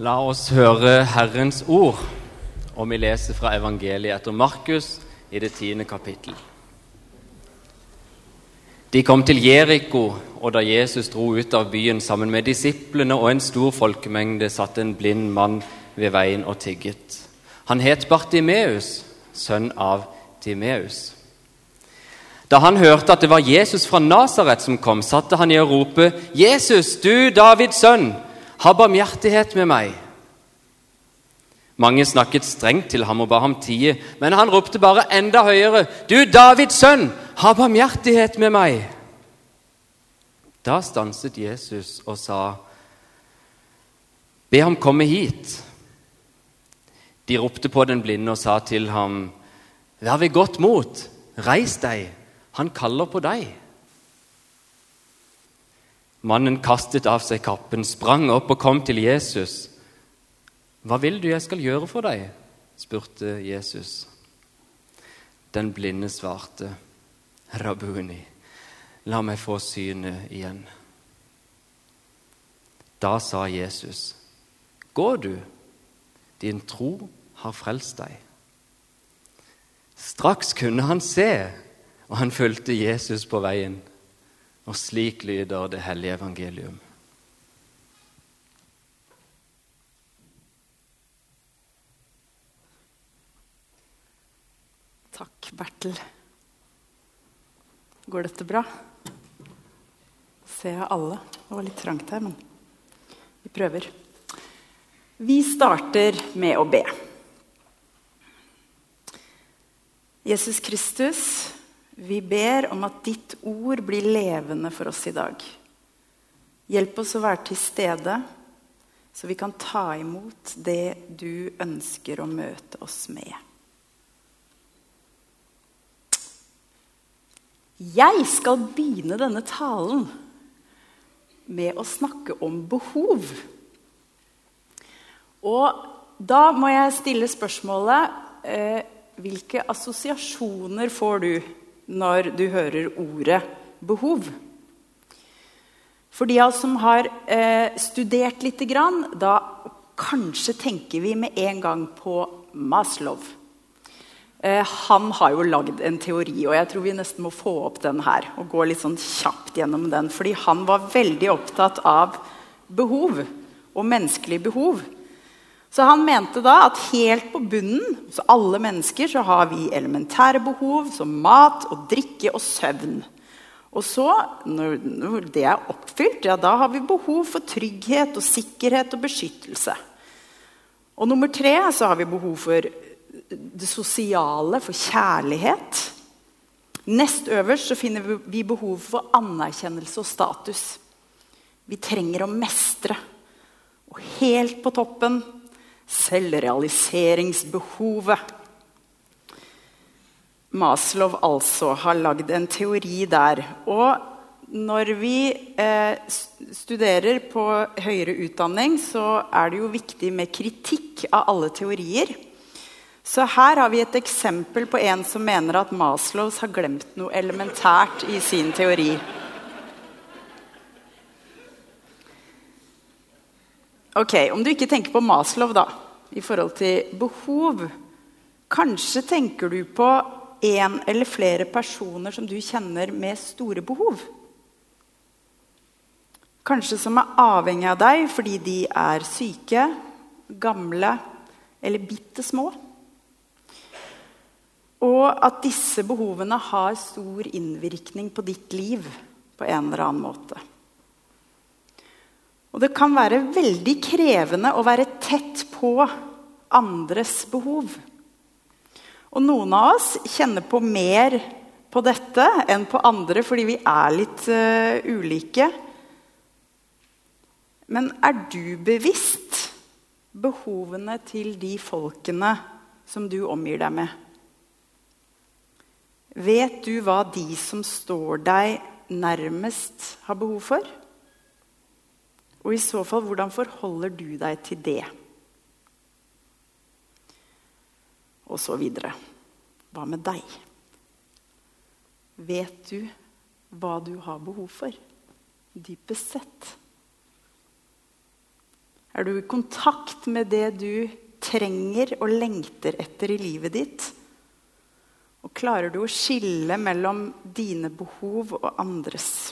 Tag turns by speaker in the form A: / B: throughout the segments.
A: La oss høre Herrens ord, og vi leser fra evangeliet etter Markus i det 10. kapittel. De kom til Jeriko, og da Jesus dro ut av byen sammen med disiplene og en stor folkemengde, satt en blind mann ved veien og tigget. Han het Bartimeus, sønn av Timeus. Da han hørte at det var Jesus fra Nazaret som kom, satte han i å rope: «Jesus, du Davids sønn, ha barmhjertighet med meg!» Mange snakket strengt til ham og ba ham tie, men han ropte bare enda høyere: «Du Davids sønn, ha barmhjertighet med meg!» Da stanset Jesus og sa: «Be ham komme hit.» De ropte på den blinde og sa til ham: «Vær ved godt mot, reis deg, han kaller på deg.» Mannen kastet av seg kappen, sprang opp og kom til Jesus. «Hva vil du jeg skal gjøre for deg?» spurte Jesus. Den blinde svarte: «Rabbuni, la meg få synet igjen.» Da sa Jesus: «Gå du, din tro har frelst deg.» Straks kunne han se, og han fulgte Jesus på veien. Og slik lyder det hellige evangelium.
B: Takk, Bertel. Går dette bra? Ser jeg alle? Det var litt trangt her, men vi prøver. Vi starter med å be. Jesus Kristus, vi ber om at ditt ord blir levende for oss i dag. Hjelp oss å være til stede, så vi kan ta imot det du ønsker å møte oss med. Jeg skal begynne denne talen med å snakke om behov. Og da må jeg stille spørsmålet: hvilke assosiasjoner får du når du hører ordet behov? For de av oss som har studert litt grann, da kanskje tenker vi med en gang på Maslow. Han har jo lagd en teori, og jeg tror vi nesten må få opp den her og gå litt sånn kjapt gjennom den, fordi han var veldig opptatt av behov og menneskelige behov. Så han mente da at helt på bunnen, hos alle mennesker, så har vi elementære behov som mat og drikke og søvn. Og så, når det er oppfylt, ja, da har vi behov for trygghet og sikkerhet og beskyttelse. Og nummer 3, så har vi behov for det sosiale, for kjærlighet. Nest øverst så finner vi behov for anerkjennelse og status. Vi trenger å mestre. Og helt på toppen, selvrealiseringsbehovet. Maslow altså har lagd en teori der. Og når vi studerer på høyere utdanning, så er det jo viktig med kritikk av alle teorier. Så her har vi et eksempel på en som mener at Maslow har glemt noe elementært i sin teori. Ok, om du ikke tenker på Maslow da, i forhold til behov, kanskje tenker du på en eller flere personer som du kjenner med store behov. Kanskje som er avhengig av deg fordi de er syke, gamle eller bittesmå. Og at disse behovene har stor innvirkning på ditt liv på en eller annen måte. Og det kan være veldig krevende å være tett på andres behov. Og noen av oss kjenner på mer på dette enn på andre, fordi vi er litt ulike. Men er du bevisst behovene til de folkene som du omgir deg med? Vet du hva de som står deg nærmest har behov for? Og i så fall, hvordan forholder du deg til det? Og så videre. Hva med deg? Vet du hva du har behov for? Dypest sett. Er du i kontakt med det du trenger og lengter etter i livet ditt? Og klarer du å skille mellom dine behov og andres?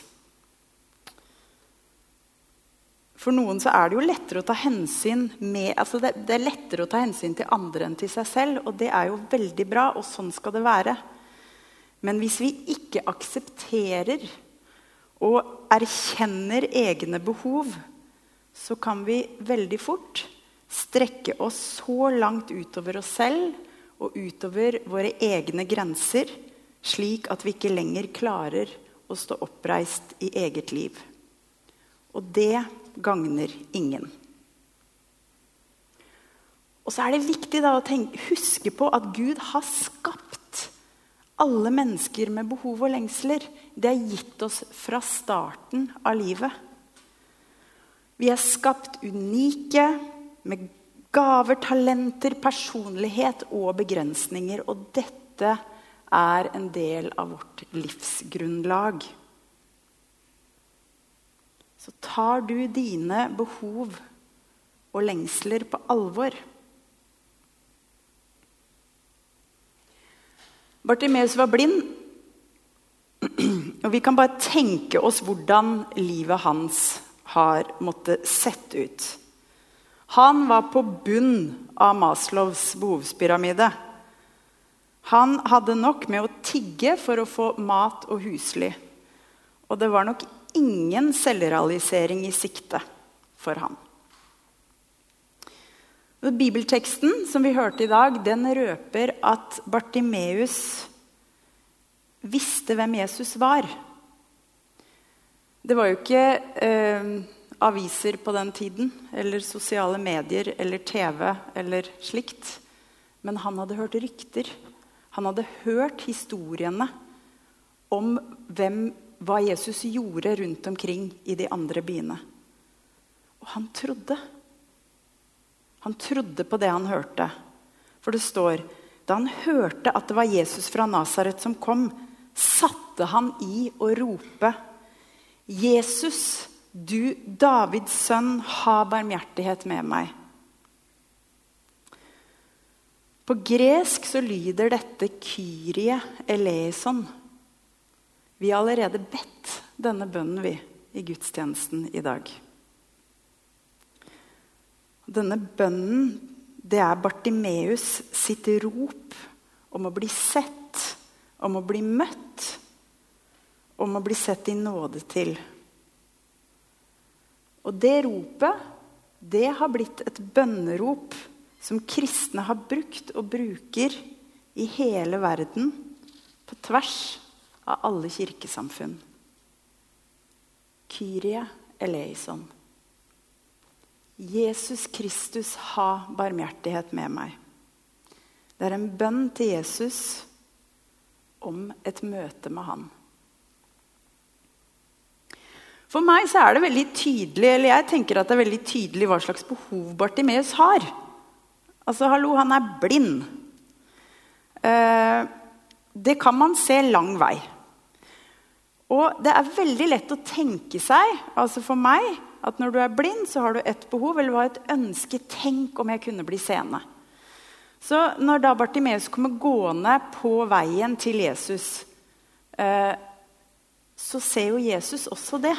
B: For noen så er det jo lettere å ta hensyn det er lettere å ta hensyn til andre enn til seg selv, og det er jo veldig bra, og sånn skal det være. Men hvis vi ikke aksepterer og erkjenner egne behov, så kan vi veldig fort strekke oss så langt utover oss selv og utover våre egne grenser, slik at vi ikke lenger klarer å stå oppreist i eget liv. Og det gagner ingen. Og så er det viktig da å huske på at Gud har skapt alle mennesker med behov og lengsler. Det er gitt oss fra starten av livet. Vi er skapt unike, med gaver, talenter, personlighet og begrensninger. Og dette er en del av vårt livsgrunnlag. Så tar du dine behov og lengsler på alvor. Bartimeus var blind, og vi kan bare tenke oss hvordan livet hans har måttet sett ut. Han var på bunn av Maslows behovspyramide. Han hadde nok med å tigge for å få mat og husly. Og det var nok ingen selvrealisering i sikte for han. Bibelteksten som vi hørte i dag, den røper at Bartimeus visste hvem Jesus var. Det var jo ikke aviser på den tiden, eller sosiale medier, eller TV, eller slikt. Men han hadde hørt rykter. Han hadde hørt historiene om hva Jesus gjorde rundt omkring i de andre byene. Og han trodde. Han trodde på det han hørte. For det står, da han hørte at det var Jesus fra Nazaret som kom, satte han i å rope, Jesus, du Davids sønn, ha barmhjertighet med meg. På gresk så lyder dette Kyrie eleison. Vi har allerede bedt denne bønnen i gudstjenesten i dag. Denne bønnen, det er Bartimeus sitt rop om å bli sett, om å bli møtt, om å bli sett i nåde til. Og det ropet, det har blitt et bønnerop som kristne har brukt og bruker i hele verden, på tvers av alle kirkesamfunn. Kyrie eleison. Jesus Kristus, ha barmhjertighet med meg. Det er en bønn til Jesus om et møte med han. For meg så er det veldig tydelig, eller jeg tenker at det er veldig tydelig hva slags behov Bartimeus har. Altså, hallo, han er blind. Det kan man se lang vei. Og det er veldig lett å tenke seg, altså for meg, at når du er blind, så har du et behov, eller du har et ønske, tenk om jeg kunne bli seende. Så når da Bartimeus kommer gående på veien til Jesus, så ser jo Jesus også det.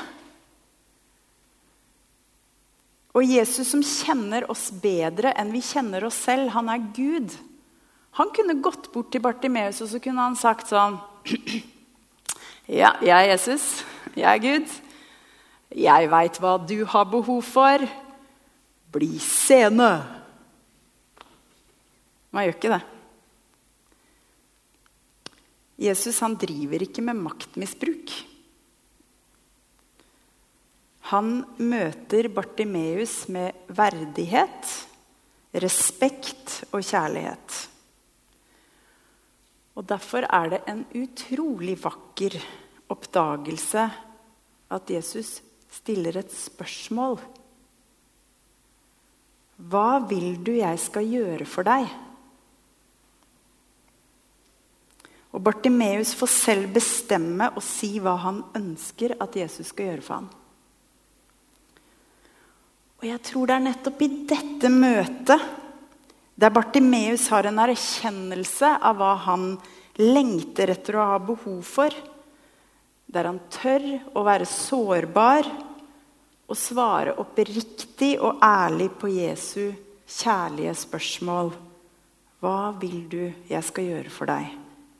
B: Og Jesus som kjenner oss bedre enn vi kjenner oss selv, han er Gud. Han kunne gått bort til Bartimeus, og så kunne han sagt sånn, ja, jeg er Jesus, jeg er Gud. Jeg vet hva du har behov for. Bli seende. Man gjør ikke det. Jesus, han driver ikke med maktmisbruk. Han møter Bartimeus med verdighet, respekt og kjærlighet. Og derfor er det en utrolig vakker oppdagelse at Jesus stiller et spørsmål. Hva vil du jeg skal gjøre for deg? Og Bartimeus får selv bestemme og si hva han ønsker at Jesus skal gjøre for ham. Og jeg tror det nettopp i dette møtet, der Bartimeus har en erkjennelse av hva han lengter etter å ha behov for, der han tør å være sårbar og svare oppriktig og ærlig på Jesu kjærlige spørsmål. Hva vil du jeg skal gjøre for deg?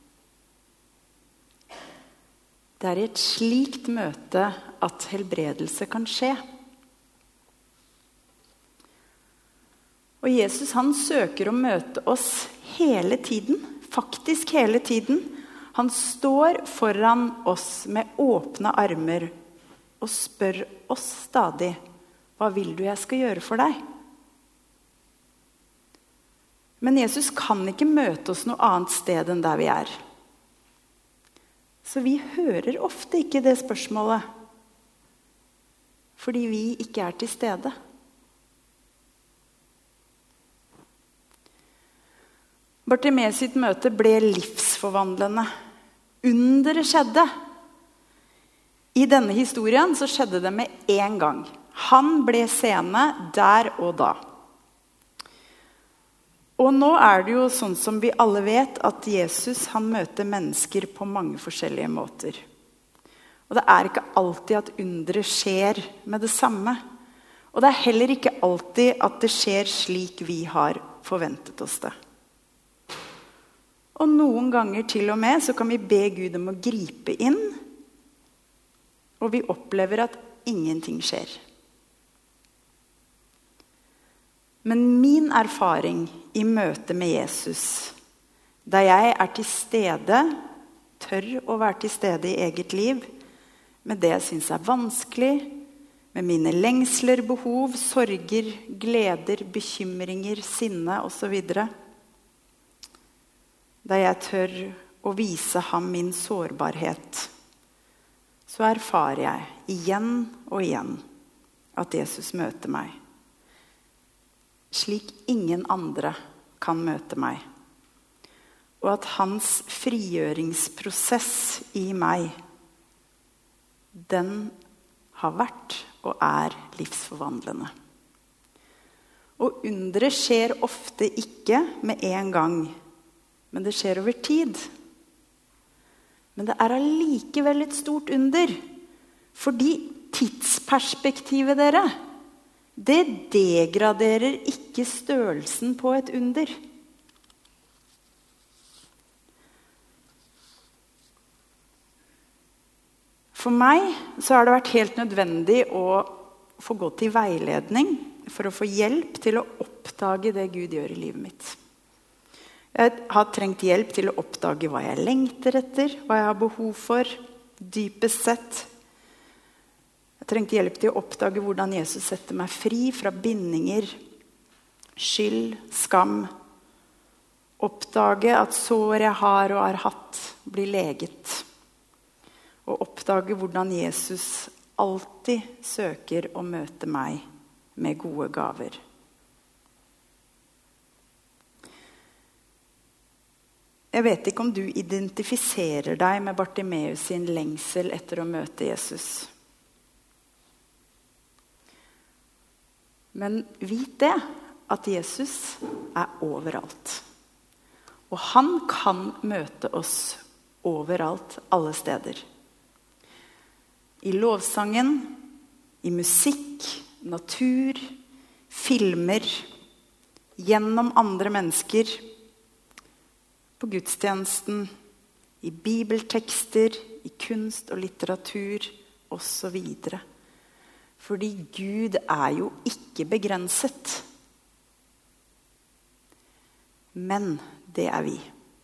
B: Det i et slikt møte at helbredelse kan skje. Og Jesus han søker å møte oss hele tiden, faktisk hele tiden. Han står foran oss med åpne armer og spør oss stadig, hva vil du jeg skal gjøre for deg? Men Jesus kan ikke møte oss noe annet sted enn der vi er. Så vi hører ofte ikke det spørsmålet, fordi vi ikke er til stede. Bartimeus sitt møte ble livsforvandlende. Underet skjedde. I denne historien så skjedde det med en gang. Han ble seende der og da. Og nå det jo sånn som vi alle vet, at Jesus han møter mennesker på mange forskjellige måter. Og det ikke alltid at underet skjer med det samme. Og det heller ikke alltid at det skjer slik vi har forventet oss det. Og noen ganger til og med så kan vi be Gud om å gripe inn, og vi opplever at ingenting skjer. Men min erfaring i møte med Jesus, da jeg til stede, tør å være til stede i eget liv, med det jeg synes vanskelig, med mine lengsler, behov, sorger, gleder, bekymringer, sinne og så videre, da jeg tør å vise ham min sårbarhet, så erfarer jeg igjen og igjen at Jesus møter meg. Slik ingen andre kan møte meg. Og at hans frigjøringsprosess i meg, den har vært og livsforvandlende. Og underet skjer ofte ikke med en gang, men det skjer over tid. Men det allikevel et stort under, fordi tidsperspektivet dere, det degraderer ikke størrelsen på et under. For meg så har det vært helt nødvendig å få gå til veiledning for å få hjelp til å oppdage det Gud gjør i livet mitt. Jeg har trengt hjelp til å oppdage hva jeg lengter etter, hva jeg har behov for, dypest sett. Jeg trengte hjelp til å oppdage hvordan Jesus setter meg fri fra bindinger, skyld, skam. Oppdage at sår jeg har og har hatt, blir leget. Og oppdage hvordan Jesus alltid søker å møte meg med gode gaver. Jeg vet ikke om du identifiserer deg med Bartimeus sin lengsel etter å møte Jesus. Men vit det, at Jesus overalt. Og han kan møte oss overalt, alle steder. I lovsangen, i musikk, natur, filmer, gjennom andre mennesker, på gudstjenesten, i bibeltekster, i kunst og litteratur, og så videre. Fordi Gud jo ikke begrenset. Men det vi.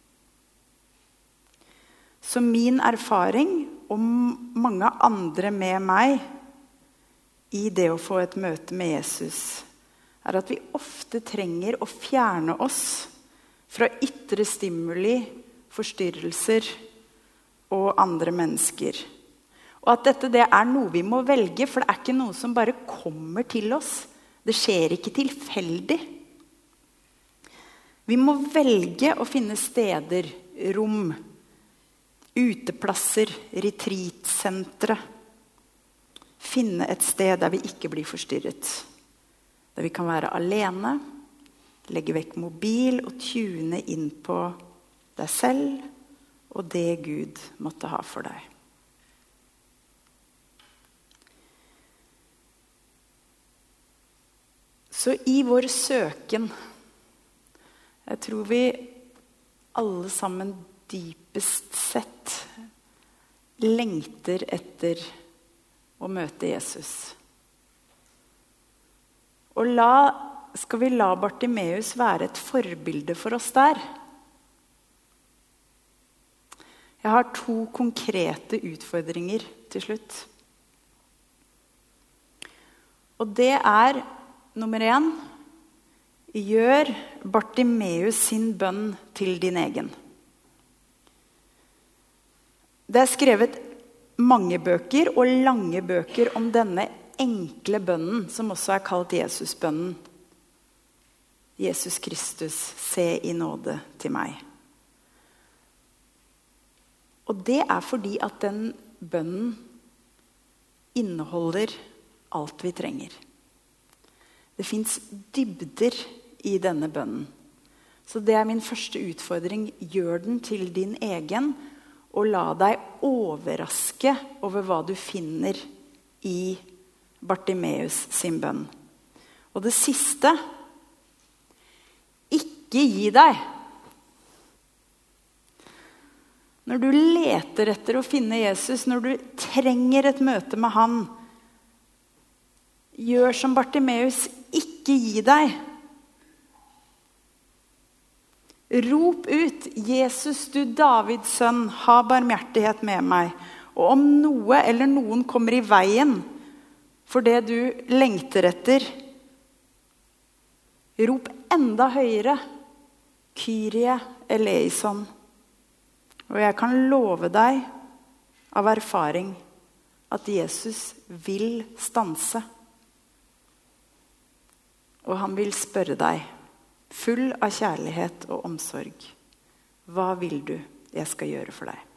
B: Så min erfaring, og mange andre med meg, i det å få et møte med Jesus, at vi ofte trenger å fjerne oss fra ytre stimuli, forstyrrelser og andre mennesker. Og at dette det noe vi må velge, for det ikke noe som bare kommer til oss. Det skjer ikke tilfeldig. Vi må velge å finne steder, rom, uteplasser, retreatsentre. Finne et sted der vi ikke blir forstyrret. Der vi kan være alene, legge vekk mobil og tune inn på deg selv og det Gud måtte ha for deg. Så i vår søken, jeg tror vi alle sammen dypest sett lengter etter å møte Jesus. Og skal vi la Bartimeus være et forbilde for oss der? Jeg har 2 konkrete utfordringer til slutt. Og det nummer 1, gjør Bartimeus sin bønn til din egen. Det skrevet mange bøker og lange bøker om denne enkle bønnen, som også kalt Jesusbønnen. Jesus Kristus, se i nåde til meg. Og det fordi at den bønnen inneholder alt vi trenger. Det finnes dybder i denne bønnen. Så det min første utfordring. Gjør den til din egen, og la deg overraske over hva du finner i Bartimeus sin bønn. Og det siste, ikke gi deg. Når du leter etter å finne Jesus, når du trenger et møte med han, gjør som Bartimeus, ikke gi deg. Rop ut, Jesus, du Davids sønn, ha barmhjertighet med meg. Og om noe eller noen kommer i veien for det du lengter etter, rop enda høyere, Kyrie eleison. Og jeg kan love deg av erfaring at Jesus vil stanse. Og han vil spørre deg, full av kjærlighet og omsorg, hva vil du jeg skal gjøre for deg?